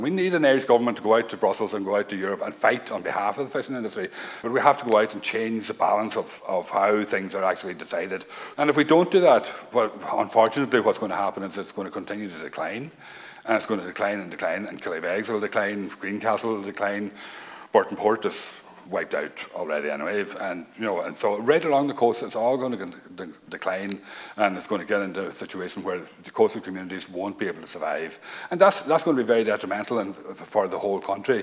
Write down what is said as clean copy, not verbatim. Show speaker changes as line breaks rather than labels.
We need an Irish government to go out to Brussels and go out to Europe and fight on behalf of the fishing industry. But we have to go out and change the balance of how things are actually decided. And if we don't do that, well, unfortunately what's going to happen is it's going to continue to decline. And it's going to decline and decline, and Killybegs will decline, Greencastle will decline, Burton Port is wiped out already anyway, and so right along the coast it's all going to decline, and it's going to get into a situation where the coastal communities won't be able to survive, and that's going to be very detrimental for the whole country.